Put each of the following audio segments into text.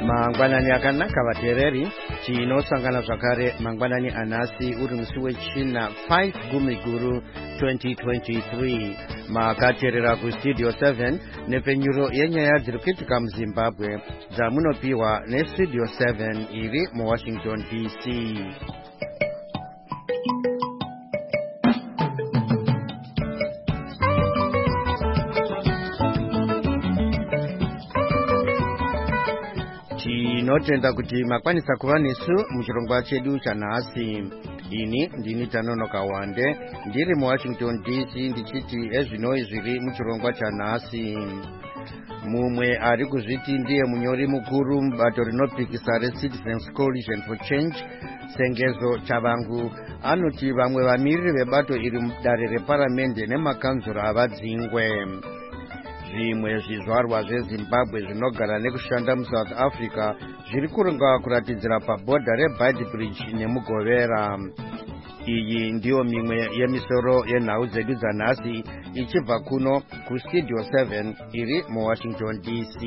Mangwanani akanaka vateereri, tinosangana zvakare mangwanani anhasi uri musi wechina 5 Gumiguru 2023. Makateerera kustudio 7 nepfenyuro yenyaya dziri kuitika muZimbabwe dzamunopiwa nestudio 7 iri muWashington DC. Tinotenda kuti makwanisa kuva nesu muchirongwa chedu chanhasi. Ini ndini Tanonoka Wande ndiri muWashington DC ndichiti ezvinoi zviri muchirongwa chanhasi. Mumwe ari kuzviti ndiye munyori mukuru mubato rinopikisa reCitizens Coalition for Change, Sengezo Chavangu, anoti vamwe vamiriri vebato iri mudare reparamende nemakanzura avadzingwe. Zvimwe zvizvarwa zveZimbabwe zvinogara nekushanda muSouth Africa zviri kuronga kuratidzira pabhodha reBadbridge nemugovera. Iyi ndiyo mimwe yemisoro yenhau dzedu dzanhasi ichibva kuno kustudio 7 iri muWashington DC.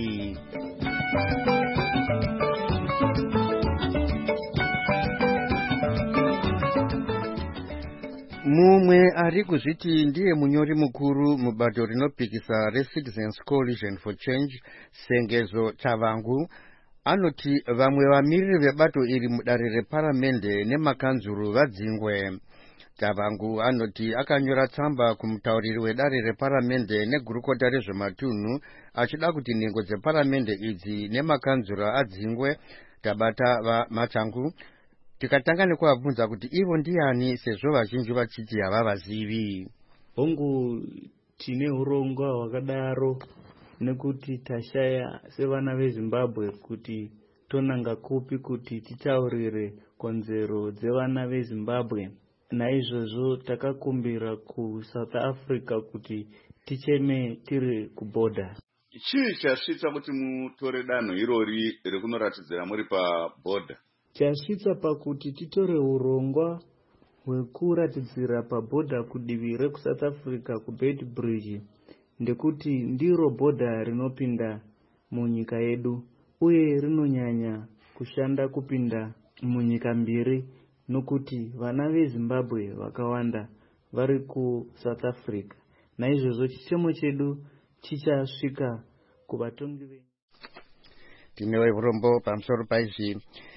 Mumwe ari kuzviti ndiye munyori mukuru mubato rinopikisa reCitizens Coalition for Change, Sengezo Chavangu, anoti vamwe vamiriri vebato iri mudare reparamende nemakanzuru vadzingwe. Chavangu anoti akanyora tsamba kumutauriri wedare reparamende negurukota rezvematunhu achida kuti nhengo dzeparamende idzi nemakanzura adzingwe. Tabata vaMachangu tikatanga nekuvabvunza kuti ivo ndiani sezvo vazhinji vachiti havavazivi. Hongu tine urongwa hwakadaro nekuti tashaya sevana veZimbabwe kuti tonanga kupi kuti titaurire konzero dzevana veZimbabwe. Naizvozvo takakumbira kuSouth Africa kuti ticheme tiri kubhodha. Chii chasvitsa kuti mutore danho irori rekunoratidzira muri pabhodha? Chasvitsa pakuti titore urongwa hwekuratidzira pabhodha kudivi rekuSouth Africa kuBadbridge ndekuti ndiro bhodha rinopinda munyika yedu uye rinonyanya kushanda kupinda munyika mbiri nokuti vana veZimbabwe vakawanda vari kuSouth Africa. Naizvozvo chichemo chedu chichasvika kuvatongi venyika. Tinewe urombo pamusoro paizvi.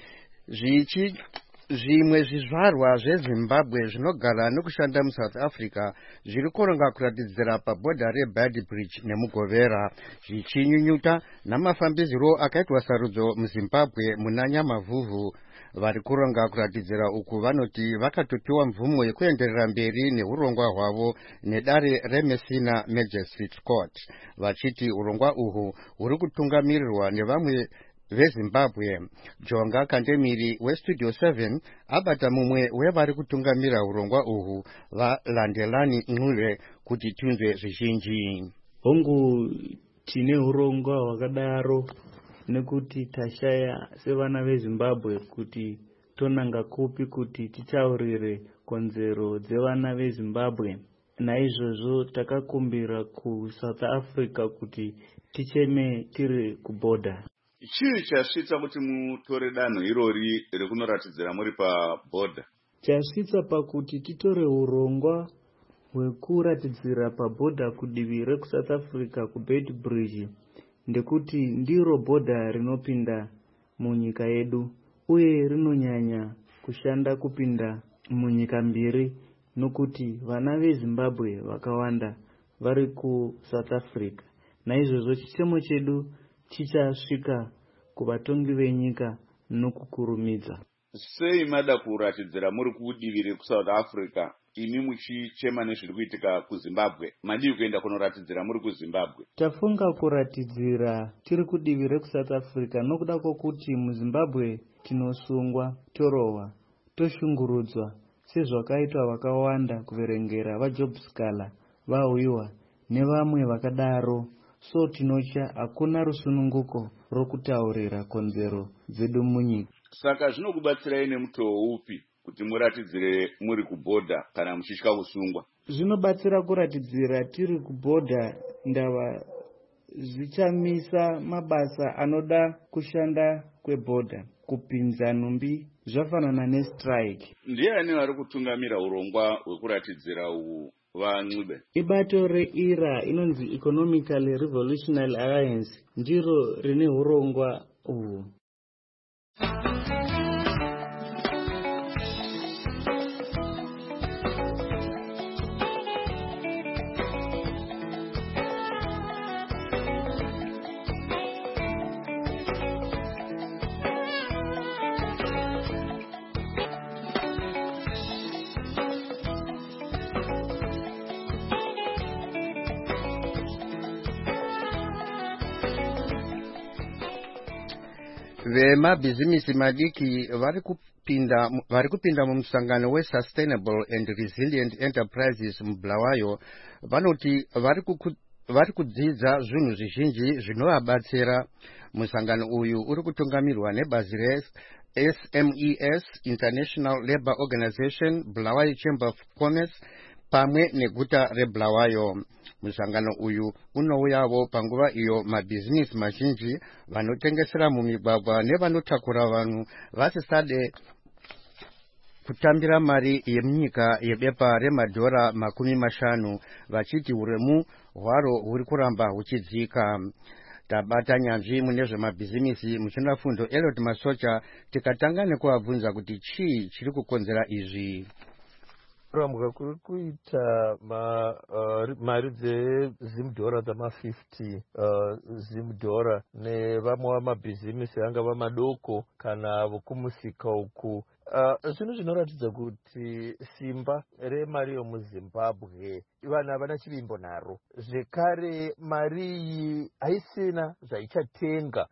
Zvimwe zvizvarwa zveZimbabwe zvinogara nekushanda muSouth Africa zviri kuronga kuratidzira pabhodha reBadbridge nemugovera zvichinyunyuta namafambiziro akaitwa sarudzo muZimbabwe muna Nyamavhuvhu. Vari kuronga kuratidzira uku vanoti vakatopiwa mvumo yekuenderera mberi neurongwa hwavo nedare reMessina Magistrate Court, vachiti urongwa uhwu huri kutungamirirwa nevamwe veZimbabwe. Jonga Kandemiri westudio 7 abata mumwe wevari kutungamira urongwa uhwu, vaLandelani Ncube, kuti tunzwe zvizhinji. Hongu tine urongwa hwakadaro nekuti tashaya sevana veZimbabwe kuti tonanga kupi kuti titaurire konzero dzevana veZimbabwe. Naizvozvo takakumbira kuSouth Africa kuti ticheme tiri kubhodha. Chii chasvitsa kuti mutore danho irori rekunoratidzira muri pabhodha? Chasvitsa pakuti titore urongwa hwekuratidzira pabhodha kudivi rekuSouth Africa kuBadbridge ndekuti ndiro bhodha rinopinda munyika yedu uye rinonyanya kushanda kupinda munyika mbiri nokuti vana veZimbabwe vakawanda vari kuSouth Africa. Naizvozvo chichemo chedu chichasvika kuvatongi venyika nokukurumidza. Sei mada kuratidzira muri kudivi rekuSouth Africa imi muchichema nezviri kuitika kuZimbabwe? Madii kuenda kunoratidzira muri kuZimbabwe? Tafunga kuratidzira tiri kudivi rekuSouth Africa nokuda kwokuti muZimbabwe tinosungwa, torohwa, toshungurudzwa sezvakaitwa vakawanda kuverengera vaJob Scala, vaHwiwa nevamwe vakadaro. So tinocha hakuna rusununguko rokutaurira konzero dzedu munyika. Saka zvinokubatsirai nemutoo upi kuti muratidzire muri kubhodha kana muchitya kusungwa? Zvinobatsira kuratidzira tiri kubhodha ndava zvichamisa mabasa anoda kushanda kwebhodha, kupinza nhumbi zvafanana nestrike. Ndiani vari kutungamira urongwa hwekuratidzira uhu vaNcube? Ibato reIRA inonzi Economically Revolutionary Alliance ndiro rine urongwa uhu. Vemabhizimisi madiki vari kupinda mumusangano we-Sustainable and Resilient Enterprises muBulawayo vanoti vari kudzidza zvinhu zvizhinji zvinovabatsira. Musangano uyu uri kutungamirwa nebazi SMES, International Labour Organization, Bulawayo Chamber of Commerce pamwe neguta reBulawayo. Musangano uyu unouyawo panguva iyo mabhizinisi mazhinji vanotengesera mumigwagwa nevanotakura vanhu vasisade kutambira mari yemunyika yebepa remadhora $50 vachiti uremu hwaro huri kuramba huchidzika. Tabata nyanzvi mune zvemabhizimisi muchinafundo Elliot Masocha tikatanga nekuvabvunza kuti chii chiri kukonzera izvi. Kurambwa kuri kuita mari dzezimudhora dzama50 zimudhora nevamwe vamabhizimisi angava madoko kana vokumusika uku zvinhu zvinoratidza kuti simba remari yomuZimbabwe vanhu havana chivimbo naro. Zvekare mari iyi haisina zvaichatenga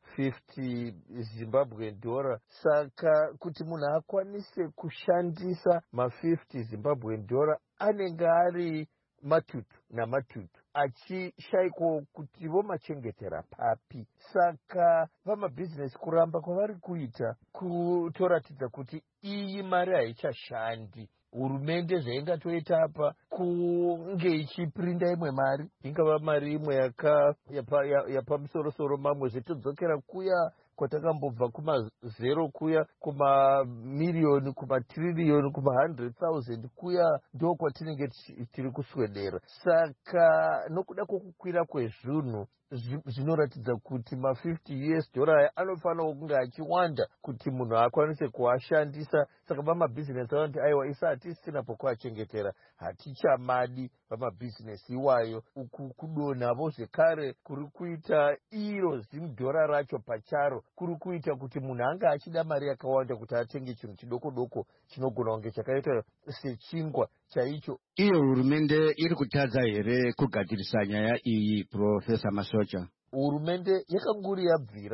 50 Zimbabwe dollar, saka kuti munhu akwanise kushandisa ma50 Zimbabwe dollar anenge ari matutu namatutu achishayikwa kuti vomachengetera papi. Saka vamabhizinesi kuramba kwavari kuita kutoratidza kuti iyi mari haichashandi. Hurumende zvaingatoita apa kunge ichipirinda imwe mari, ingava mari imwe yapamusoro-soro mamwe zvitodzokera kuya kwatakambobva kuma0 kuya kumamiliyoni, kumatiririoni, kuma100,000 kuya ndo kwatinenge tiri kuswedera. Saka nokuda kwokukwira kwezvinhu zvinoratidza kuti ma50 US dollar anofanira kunge achiwanda kuti munhu akwanise kuashandisa. Saka vamabhizinesi vanoti aiwa isa hatisisina pokuachengetera, hatichamadi vamabhizinesi iwayo. Uku kudonhavo zvekare kuri kuita iro zimudhora racho pacharo kuri kuita kuti munhu anga achida mari yakawanda kuti atenge chinhu chidoko-doko chinogona kunge chakaita sechingwa chaicho. Iyo hurumende iri kutadza here kugadzirisa nyaya iyi, Profesa Masocha? Hurumende yakanguri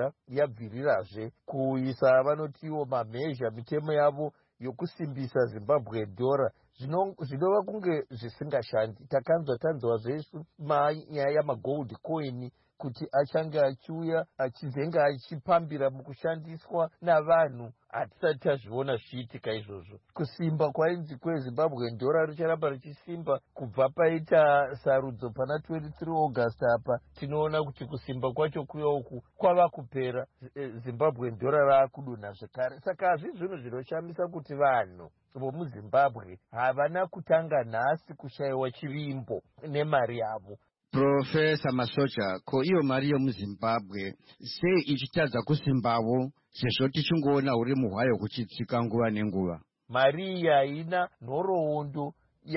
yabvirirazve kuisa vanotiwo mamhezha, mitemo yavo yokusimbisa Zimbabwe dollar zvinova kunge zvisingashandi. Tanzwa zvesu manyaya yamagold coin kuti achange achiuya achizenge achipambira mukushandiswa navanhu, hatisati tazviona zviitika izvozvo. Kusimba kweZimbabwe dollar richaramba richisimba kubva paita sarudzo pana 23 August apa. Tinoona kuti kusimba kwacho kuya uku kwava kupera, Zimbabwe dollar raakudonha zvekare. Saka hazvisi zvinhu zvinoshamisa kuti vanhu vomuZimbabwe havana kutanga nhasi kushayiwa chivimbo nemari yavo. Profesa Masocha, ko iyo mari yomuZimbabwe sei ichitadza kusimbawo sezvo tichingoona uremu hwayo kuchitsika nguva nenguva? Mari iyi haina nhoroondo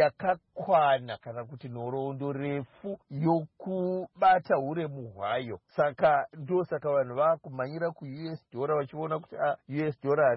yakakwana kana kuti nhoroondo refu yokubata uremu hwayo. Saka ndosaka vanhu vakumhanyira kuUS dollar vachiona kuti US dollar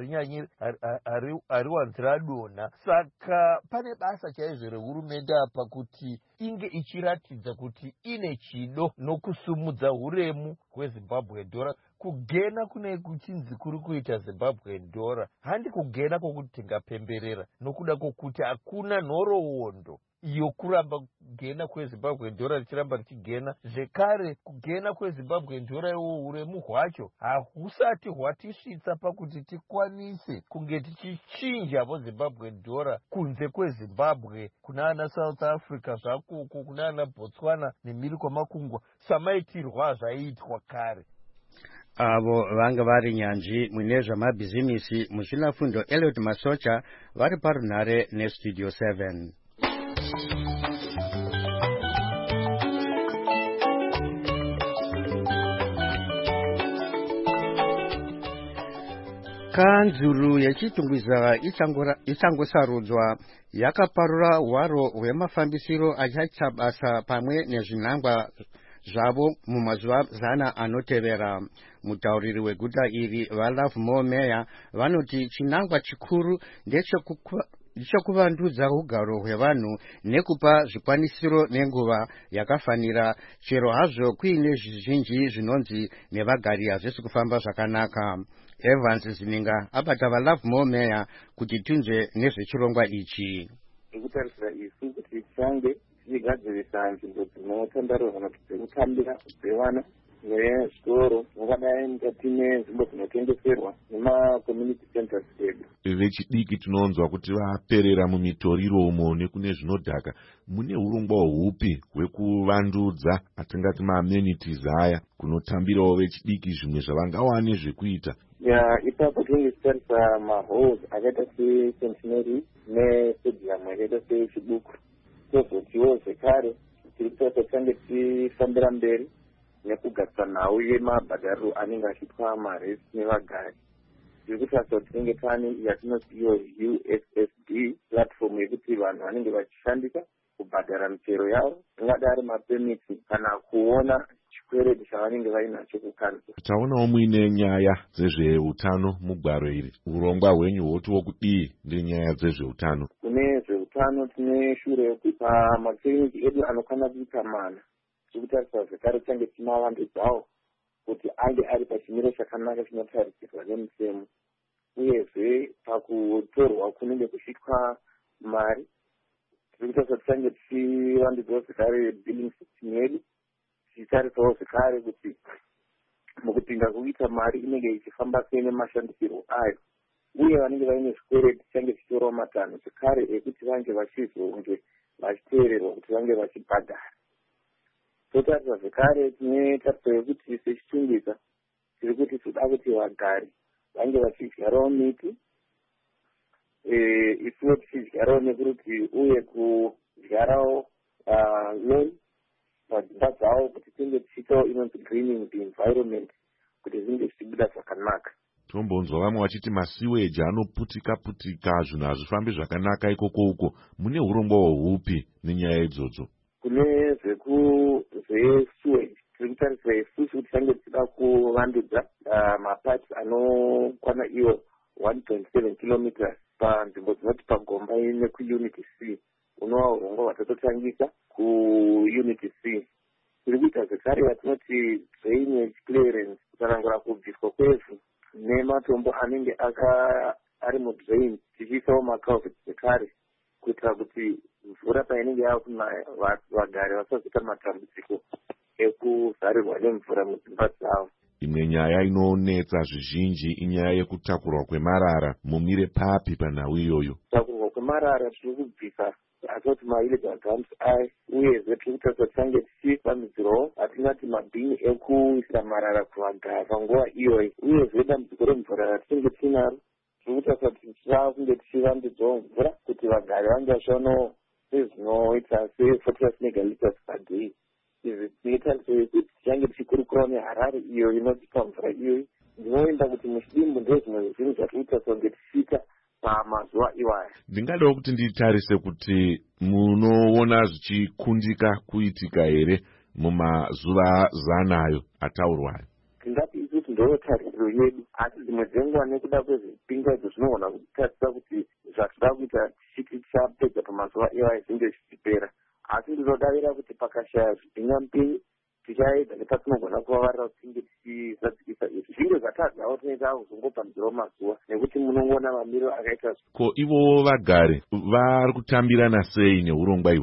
hariwanzi radonha. Saka pane basa chaizvo rehurumende apa kuti inge ichiratidza kuti ine chido nokusumudza uremu hweZimbabwe dollar. Kugena kune kuchinzi kuri kuita Zimbabwe dollar handi kugena kwokuti tingapemberera, nokuda kwokuti hakuna nhoroondo yokuramba kugena kwezimbabwe dhora richiramba richigena zvekare. Kugena kwezimbabwe dhora iwo uremu hwacho hahusati hwatisvitsa pakuti tikwanise kunge tichichinjavo zimbabwe dhora kunze kwezimbabwe kuna ana South Africa zvakuku kuna ana Botswana nemhiri kwamakungwa samaitirwa zvaiitwa kare. Avo vanga vari nyanzvi mune zvamabhizimisi muchinafundo Elliot Masocha vari parunhare nestudio 7. Kanzuru yechitungwiza ichangosarudzwa yakaparura hwaro hwemafambisiro achaita basa pamwe nezvinangwa zvavo mumazuva zana anotevera. Mutauriri weguta iri vaLove More Meya vanoti chinangwa chikuru ndechekuvandudza ugaro hwevanhu nekupa zvikwanisiro nenguva yakafanira, chero hazvo kuine zvizhinji zvinonzi nevagari hazvisi kufamba zvakanaka. Evans Zininga abata vaLove More Meya kuti tunze nezvechirongwa ichi. Ndikutarisira isu kuti tichange tichigadzirisa nzvimbo dzinotandarwa kana kuti dzekutambira dzevana nezvitoro mungadai mukati menzvimbo dzinotengeserwa nemacommunity centers edu. Vechidiki tinonzwa kuti vaperera mumitoriro umo nekune zvinodhaka. Mune urongwa hupi hwekuvandudza atingati maamenities aya kunotambirawo vechidiki zvimwe zvavangawane zvekuita? Ipapo tinenge tichitarisa mahalls akaita seCentenary nestadium akaita seChibuku. Tozotiwo zvekare tiri kutarisa tichange tichifambira mberi nekugadzira nhau yemabhadhariro anenge achiitwa maresi nevagari. Tiri kutarisa kuti tinenge tane yatinoti iyo USSD platform yekuti vanhu vanenge vachishandisa kubhadhara michero yavo, ingadai ari mapemiti kana kuona chikwereti chavanenge vainacho kukanzura. Taonawo muine nyaya dzezveutano mugwaro iri. Urongwa hwenyu hwoti wokudii ndenyaya dzezveutano? Kune zveutano tine shure yekupa makiriniki edu anokwana kuita mana. Tiri kutarisa zvekare tichange timavandudzawo kuti ange ari pachimiro chakanaka chinotarisirwa nemitemo, uyezve pakutorwa kunenge kuchiitwa mari. Tiri kutarisa tichange tichivandudzawo zvekare billing system yedu, tichitarisawo zvekare kuti mukupinda kuita mari inenge ichifamba sei nemashandisirwo ayo, uye vanenge vaine zvikwereti tichange tichitorawo matanho zvekare ekuti vange vachizonge vachiteererwa kuti vange vachibhadhara. Totarisa zvekare tine tarisa yekuti sechitungisa tiri kuti toda kuti vagari vange vachidyarawo miti, isuwo tichidyarawo nekuti uye kudyarawo lawn padzimba dzavo kuti tinge tichiitawo inonzi greening the environment kuti zvinge zvichibuda zvakanaka. Tombonzwa vamwe vachiti masiweji anoputika zvinhu hazvifambi zvakanaka ikoko. Mune urongwa hupi nenyaya idzodzo? Kune zvesuweji tiri kutarisira isusu kuti tange tichida kuvandudza mapats anokwana iwo 1.7 kilometers panzvimbo dzinoti pagomba nekuunity C. Unova urongwa hwatatotangisa kuunity C. Tiri kuita zvekare yatinoti drainage clearance, kutarangura kubviswa kwevhu nematombo anenge ari mudrain, tichiisawo maculverts zvekare kuitira kuti mvura painenge yakunaya vagari vasazoita matambudziko ekuzarirwa nemvura mudzimba dzavo. Imwe nyaya inonetsa zvizhinji inyaya yekutakurwa kwemarara. Mumire papi panhau iyoyo? Kutakurwa kwemarara tiri kubvisa atoti maillegal dumps aya, uyezve tiri kutarisa tichange tichifambidzirawo atingati mabhini ekuisa marara kuvagari panguva iyoyi, uyezve dambudziko remvura ratinenge tinaro tiri kutarisa kuti tichava kunge tichivandudzawo mvura kuti vagari vange vachiwanawo sezvinoita se40 megaliters per day. Izvi tinotarisa kuti tichange tichikurukurawo neHarare iyo inotipa mvura iyoyi. Ndinoenda kuti muchidimbu ndezvimwe zvinhu zvatiri kutarisa kunge tichiita pamazuva iwaya. Ndingadawo kuti nditarise kuti munoona zvichikundika kuitika here mumazuva zanayo ataurwayo? Tingati isusu ndiyo tarisiro yedu, asi dzimwe dzenguva nekuda kwezvipingaidzo zvinogona kutarisa kuti zvatinoda kuita tichiti tichapedza pamazuva iwaya zvinge zvichipera. Asi ndinodavira kuti pakashaya zvipingamupinyi tichaedza nepatinogona kuvavarira kuti tinge tichizadzikisa izvi. Zvinge zvatadzawo tinoita kuzongopambidzirawo mazuva nekuti munongoona mamiriro akaita. Ko ivo vagari vari kutambirana sei neurongwa ihwohwo?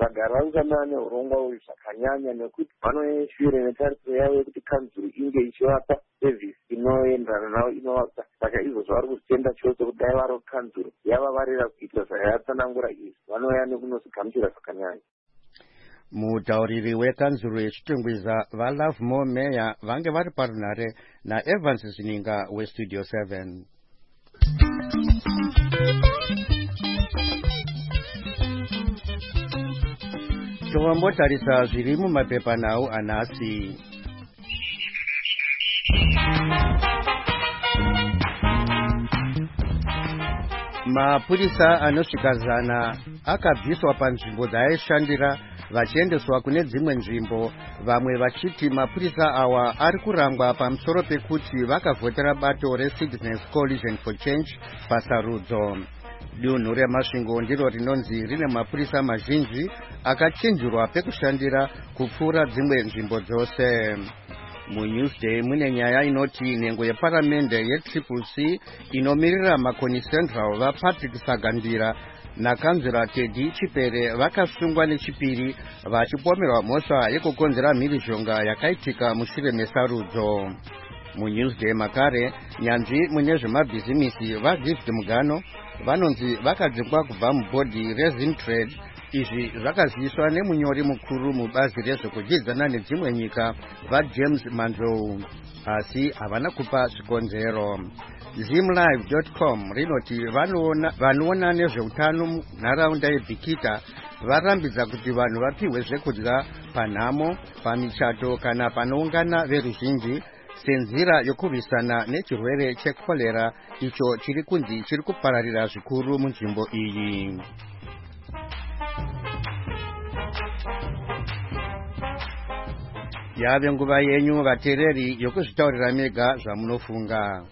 vagara vaungana neurongwa uyu zvakanyanya nekuti vanoshuvire netarisiro yavo yekuti kanzuru inge ichivapa sevhisi inoenderana navo inovapa. Saka izvozvo vari kuzitenda chose kuti dai vari kanzuru yavavarira kuita zvayatsanangura izvi vanouya nekunozigamuchira zvakanyanya. Mutauriri wekanzuru yechitungwiza vaLovemore Meya vange vari parunhare naEvans Zininga weStudio 7. Tovambotarisa zviri mumapepanhau anhasi. Mapurisa anosvika 100 akabviswa panzvimbo dzaaishandira vachiendeswa kune dzimwe nzvimbo, vamwe vachiti mapurisa awa ari kurangwa pamusoro pekuti vakavhotera bato reCitizens Coalition for Change pasarudzo. Dunhu reMasvingo ndiro rinonzi rine mapurisa mazhinji akachinjurwa pekushandira kupfuura dzimwe nzvimbo dzose. MuNewsday mune nyaya inoti nhengo yeparamende yeCCC inomirira Makoni Central vaPatrick Sagandira nakanzura Teddy Chipere vakasungwa nechipiri vachipomerwa mhosva yekukonzera mhirizhonga yakaitika mushure mesarudzo. MuNewsday makare nyanzvi mune zvemabhizimisi vaGift Mugano vanonzi vakadzingwa kubva mubhodhi reZimtrade. Izvi zvakaziviswa nemunyori mukuru mubazi rezvekudyidzana nedzimwe nyika vaJames Manzou, asi havana kupa zvikonzero. ZimLive.com rinoti vanoona nezveutano munharaunda yeBhikita varambidza kuti vanhu vapihwe zvekudya panhamo, pamichato kana panoungana veruzhinji senzira yokurwisana nechirwere chekorera icho chiri kunzi chiri kupararira zvikuru munzvimbo iyi. Yave nguva yenyu vateereri yokuzvitaurira mega zvamunofunga.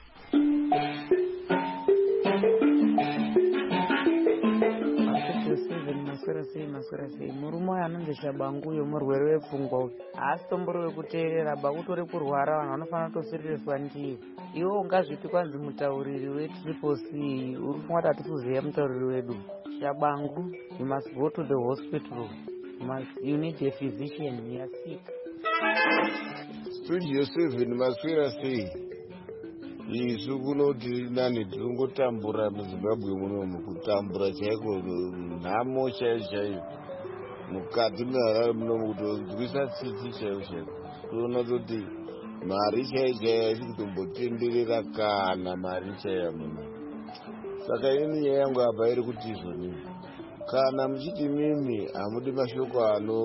Maswera sei murume uyu anonzi Shabangu uyo murwere wepfungwa uyu haasi tombori wekuteerera ba utori kurwara vanhu vanofanira kutosirirwa ndiye. Iwe ungazviti kwanzi mutauriri weCCC uri kufunga kuti hatisi kuziva mutauriri wedu. Shabangu, you must go to the hospital. You need a physician. You are sick. Studio 7 maswera sei. Isu kunoti nani tirongotambura muZimbabwe munomu, kutambura chaiko, nhamo chaiyo mukati meHarare munomu, kutonzwisa tsitsi chaiyo. Toona kuti mari chaiyo iri kutombotenderera kana mari chaiyo muno. Saka ini nyaya yangu apa iri kuti izvoni, kana muchiti mimi hamudi mashoko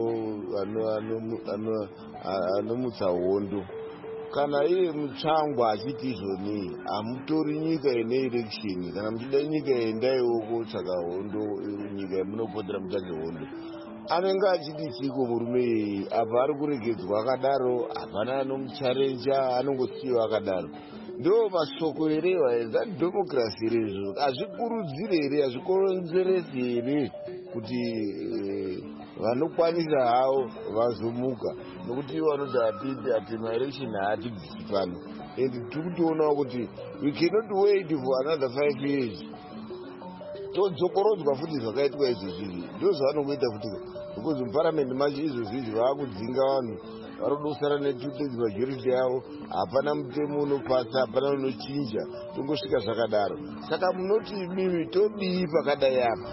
anomutsa hondo, kana iye mutsvangwa achiti izvoni hamutori nyika ine election, kana muchida nyika endaiwo kotsvaga hondo, nyika yemunopotera mutsvage hondo, anenge achiti chiko murume iyeye. Apa ari kuregedzwa akadaro, hapana anomucharenja, anongosiyiwa akadaro. Ndo mashoko here zvadhemokirasi here izvo? Hazvikurudziri here, hazvikonzeresi here kuti vanokwanisa havo vazomuka, nokuti ivo vanoti hati maelection haatibvisi pano, and tiri kutoonawo kuti we cannot wait for another 5 years. Todzokorodzwa futi zvakaitwa izvozvizvi, ndo zvavanongoita futi, because muparamendi macho izvozvizvi vaakudzinga vanhu varodosara ne2/3 majority yavo, hapana mutemo unopasa, hapana unochinja, tongosvika zvakadaro. Saka munoti mimi todii pakadai apa?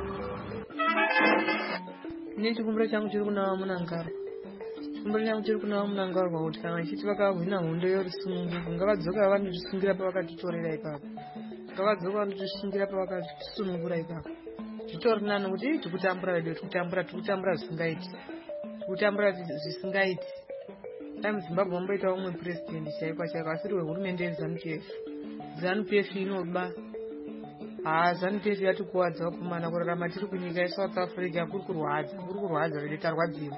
Ine chikumbiro changu chiri kuna Munangaro. Chikumbiro changu chiri kuna Munangaro kuti kana vachiti vakahwina hondo yorusununguko, ngavadzoka vanozvisungira pavakatitorera ipapo, ngavadzoka vanozvisungira pavakatisunungura ipapo. Zvitori nani kuti tikutambura vedu, tikutambura zvisingaiti, tikutambura zvisingaiti. MuZimbabwe mamboita umwe president chaiko chaiko, asiri wehurumende yeZANU-PF. ZANU-PF inoba ZANU-PF yatikuwadza kumana kurarama tiri kunyika yeSouth Africa, kuri kurwadza vedu tarwadziwa.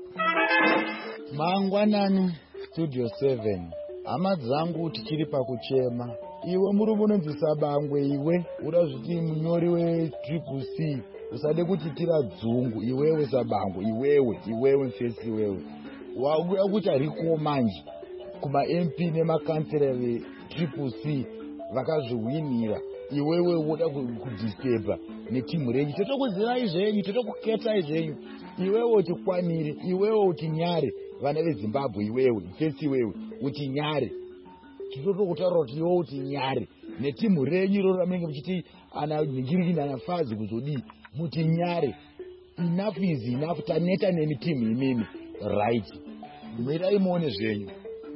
Mangwanani Studio 7, hama dzangu tichiri pakuchema. Iwe murume unonzi Sabangwe, iwe uda zviti munyori weCCC, usade kuti tira dzungu. Iwewe Sabangwe, iwewe mfesi iwewe wauya kuti ariko manje kuma MP nemakansela veCCC vakazviwinira iwewe woda kudisturba netimu renyu. Totokuzivai zvenyu, totokuketai zvenyu. Iwewe uti Kwaniri, iwewe uti Nyare, vana veZimbabwe iwewe, ifesi iwewe uti Nyare. Totokutaura kuti iwewe uti Nyare netimu renyu roro ramunenge muchiti ana Ningiriki ana Fazi kuzodii muti Nyare. Enough is enough. Taneta nemi timu imimi right. Mirai muone zvenyu.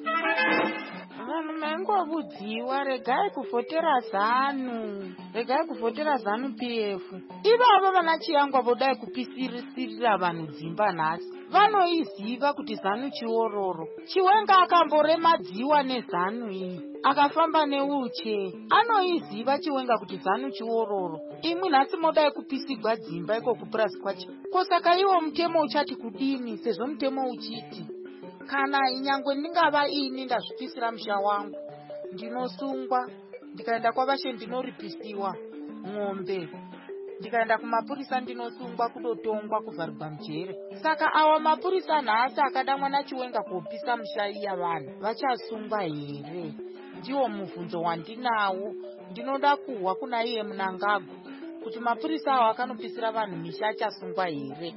Vanhu mangovudziwa, regai kuvhotera ZANU, regai kuvhotera ZANU PF. Ivavo vana Chiyangwa vodai kupisirira vanhu dzimba nhasi. Vanoiziva kuti ZANU chiororo. Chiwenga akamboremadziwa neZANU iyi, akafamba neuche. Anoiziva Chiwenga kuti ZANU chiororo. Imwi nhasi modai kupisigwa dzimba iko kupurasi kwacho. Kosaka iwo mutemo uchati kudini, sezvo mutemo uchiti kana nyangwe ndingava ini ndazvipisira musha wangu, ndinosungwa, ndikaenda kwavashe ndinoripisiwa ng'ombe, ndikaenda kumapurisa ndinosungwa, kudotongwa, kuvharirwa mujere. Saka awa mapurisa nhasi akada mwana Chiwenga kopisa musha iya vanhu vachasungwa here? Ndiwo mubvunzo wandinawo. Ndinoda kuhwa kuna iye Mnangagwa kuti mapurisa awo akanopisira vanhu misha achasungwa here?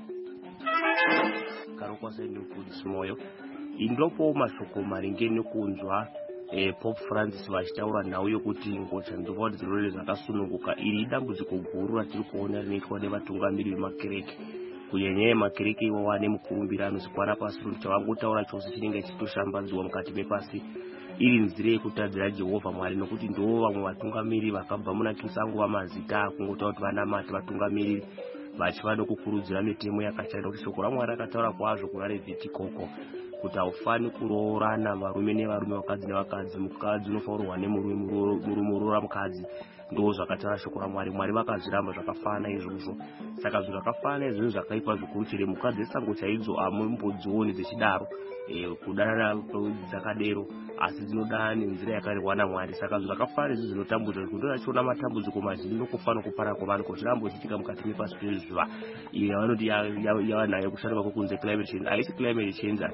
Karokwa sendi mfundisi moyo indopo mashoko maringe nekunzwa Pope Francis vachitaura nhau yokuti ngocha ndovati dzirwere zvakasununguka. Iri idambudziko guru ratiri kuona rinoitwa nevatungamiri vemakereke, kunyanya makereke iwawa nemukurumbira anozikwana pasi kuti chavangotaura chose chinenge chitoshambadziwa mukati mepasi. Iri nzira yekutadzira Jehovha Mwari, nokuti ndo vamwe vatungamiri vakabva muna Kristu nguva mazita kungotaura kuti vanamati vatungamiri vachivada kukurudzira mitemo yakachaira kuti shoko raMwari rakataura kwazvo kuna Levitikoko kuti haufani kuroorana varume nevarume, vakadzi nevakadzi, mukadzi unofaurwa nemurume uroora mukadzi. Ndo zvakataura shoko raMwari. Mwari vakazviramba zvakafanana izvozvo. Saka zvinhu zvakafanana izvozvo zvakaipa zvikuru chero mukadzi dzesango chaidzo hamumbodzioni dzichidaro kudanana dzakadero, asi dzinodana nenzira yakarehwa naMwari. Saka zvinhu zvakafanana izvozvo zvinotambudza, kuti ndonachiona matambudziko mazhinji nokufana kupara kwavanhu kuchirambochitika mukati mepasi pezuva. Iyo yavanoti yava nayo kusharuka kwekunze climate change. Haisi climate change.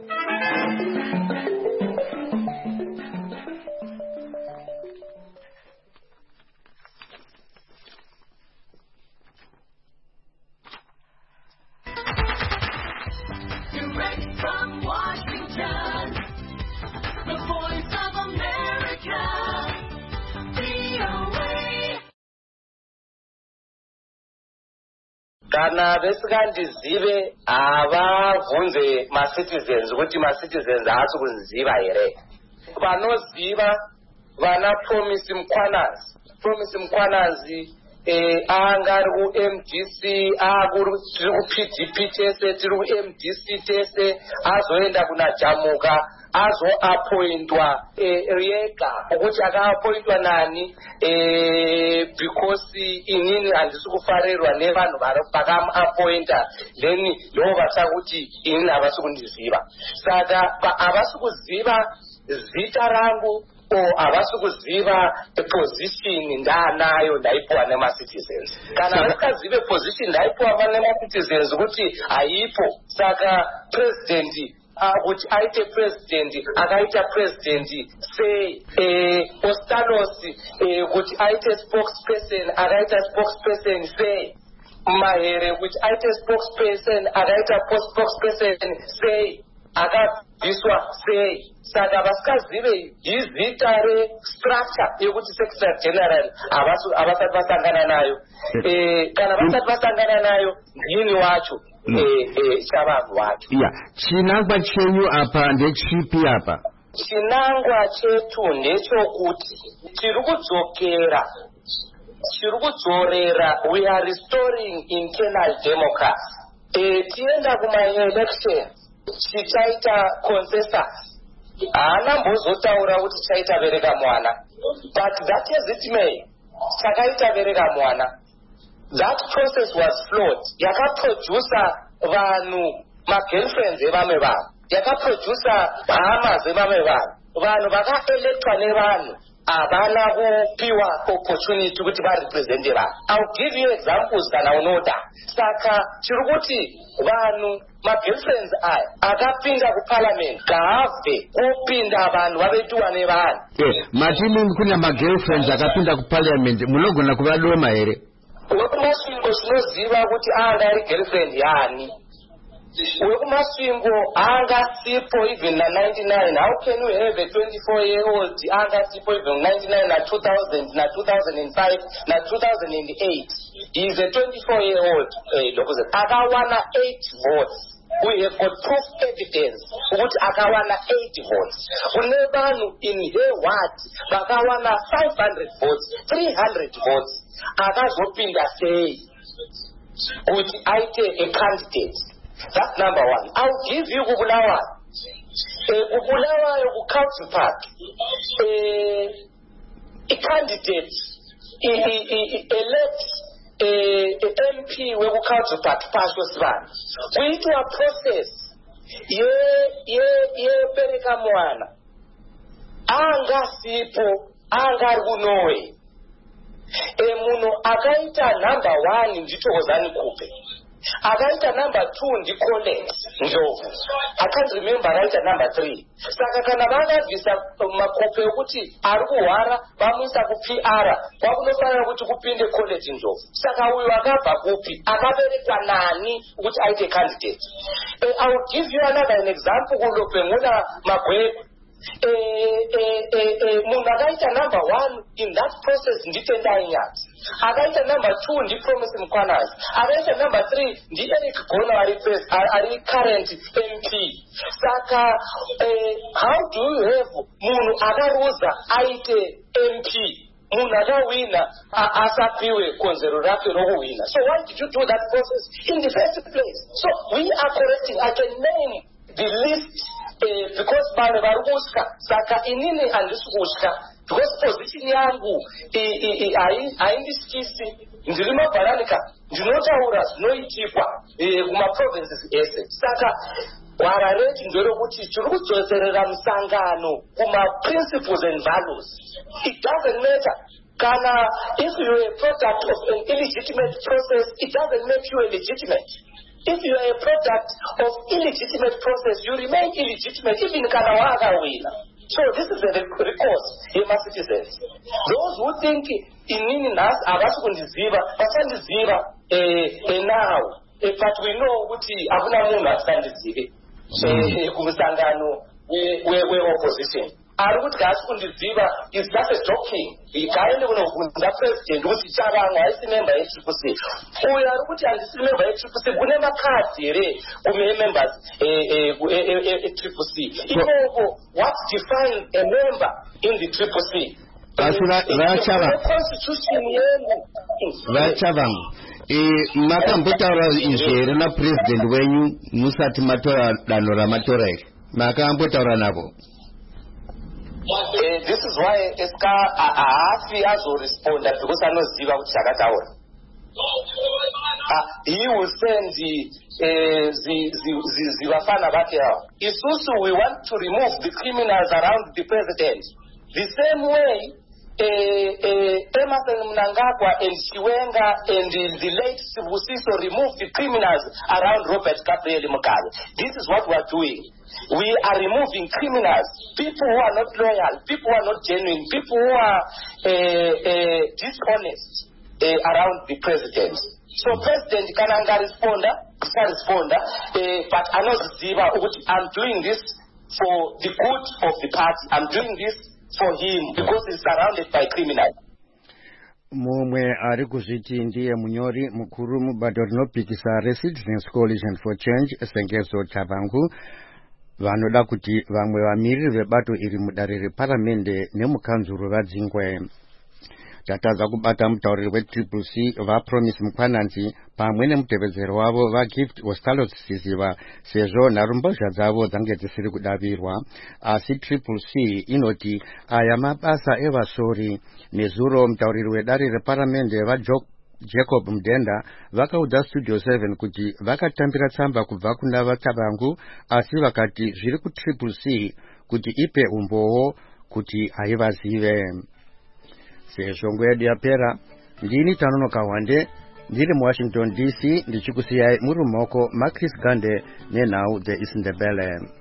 Kana vesikandizive havabvunze macitizens kuti macitizens haasi kunziva here. Vanoziva vana Promise Mkwanazi anga ari kuMDC, tiri kuPDP tese, tiri kuMDC tese, azoenda kuna Jamuka, azoapointwa Riega, ukuthi akaapointwa nani because inini handisi kufarirwa nevanhu vakamuapointa, then ndo vachakuti inini havasi kundiziva. Saka havasi kuziva zita rangu o havasi kuziva position ndaanayo ndaipiwa nemacitizens. Kana vasikazive position ndaipiwa nemacitizens kuti haipo, saka president kuti aite president akaita president sei, Ostalos kuti aite spokesperson akaita spokesperson sei, Mahere kuti aite spokesperson akaita spokesperson sei, akabviswa sei. Saka vasikazive izita restructure yekuti secretary general havasati vasangana nayo. Kana vasati vasangana nayo ndini wacho chavanhu vacho. Chinangwa chenyu apa ndechipi apa? Chinangwa chetu ndechokuti tiri kudzorera, we are restoring internal democracy. Tienda kuma-election tichaita consensus. Haana mbozotaura kuti chaita bereka mwana, but that is it may chakaita bereka mwana. That process was flawed. Yakaproducer vanhu magirlfriends evamwe vanhu, yakaproducer hama dzevamwe vanhu, vanhu vakaelectwa nevanhu havana kupiwa opportunity kuti varepresente vanhu. I'll give you examples kana unoda. Saka chiri kuti vanhu magirlfriends aya akapinda kuparliament gaave kupinda vanhu vavetuwa nevanhu. Matini kuna magirlfriends akapinda kuparliament munogona kuvadoma here? Wekumasvingo zvinoziva kuti anga ari girlfriend yani. Wekumasvingo anga sipo even na 99. How can you have a 24-year-old anga sipo even 99 na 2000 na 2005 na 2008? He is a 24-year-old. Akawana 8 votes. We have got proof evidence ukuthi akawana 8 votes. Kune vanhu in her ward vakawana 500 votes, 300 votes. Akazopinda sei kuti aite a candidate. That's number one. I'll give you Kubulawa. Kubulawa Council Park. A candidate elect a MP we Council Park passes van. We do a process. Ye pereka mwana. Anga sipo, anga runowe. Muno akaita number 1 nditokozani kupe. Akaita number 2 ndiCollins Ndlovu. I can't remember right number 3. Saka kana vakabvisa makope okuti ari kuhwara vamuisa kuPR kwakunofanira kuti kupinde College Ndlovu. Saka uyu akabva kupi akaberekwa nani kuti aite candidate. I will give you another example kulopemuna Magwekwe. Munhu akaita number 1 in that process nditendai nyati. Akaita number 2 ndiPromise Mkwanazi. Akaita number 3 ndiEric Gono ari current MP. Saka how do you have munhu akaruza aite MP? Munhu akawina asapiwe konzero rake rokuwina. So why did you do that process in the first place? So we are correcting. I can name the list because vanhu vari kutya. Saka inini handisi kutya because position yangu haindityisi. Ndiri mabharanika ndinotaura zvinoitikwa kumaprovinces ese. Saka gwara retu nderekuti tiri kudzoserera musangano kuma-principles and values. It doesn't matter. Kana if you are a product of an illegitimate process, it doesn't make you illegitimate. If you are a product of illegitimate process, you remain illegitimate even kana wakawina. So this is the recourse my citizens. Those who think inini nas havasi kundiziva vasandiziva now, but we know kuti hakuna munhu asisandizive kumusangano we-opposition. Ari kuti haasi kundiziva is just a joking. Ikaende kunobvunza president kuti chavangu haisi member yeTCC. Uyo ari kuti handisi member yeTCC kune makadhi here kumemembers eTCC. Ikoko what defines a member in the TCC? Constitution yengu. Vachavangu. Makambotaura izvere na president wenyu musati matora danho ramatora iri. Makambotaura navo. This is why Eska haafi azoresponda because anoziva kuti chakataura. He will send zivafana vake ava. Isusu we want to remove the criminals around the president. The same way Emerson Mnangagwa and Chiwenga and the late Sibusiso removed the criminals around Robert Gabriel Mugabe. This is what we are doing. We are removing criminals, people who are not loyal, people who are not genuine, people who are dishonest around the president. So President Kananga responder, but I'm doing this for the good of the party. I'm doing this for him because he's surrounded by criminals. Mumwe ari kuzviti ndiye munyori mukuru mubato rinopikisa Citizens Coalition for Change Sengezo Chavangu vanoda kuti vamwe vamiriri vebato iri mudare reparamende nemukanzuro vadzingwe. Tatadza kubata mutauriri weTCC vaPromise Mukwananzi pamwe nemutevedzeri wavo vaGift Ostalos Siziva sezvo nharumbozha dzavo dzange dzisiri kudavirwa. Asi TCC inoti aya mabasa evasori. Nezuro mutauriri wedare reparamende vaJacob Mdenda vakaudza Studio 7 kuti vakatambira tsamba kubva kuna vaChavangu asi vakati zviri kuTCC kuti ipe umbowo kuti haivazive. seshongo yedu yapera. Ndini Tanonoka Wande ndiri mu Washington DC ndichikusiyai muri mumoko maChris Gande nenhau dzeIsindebele.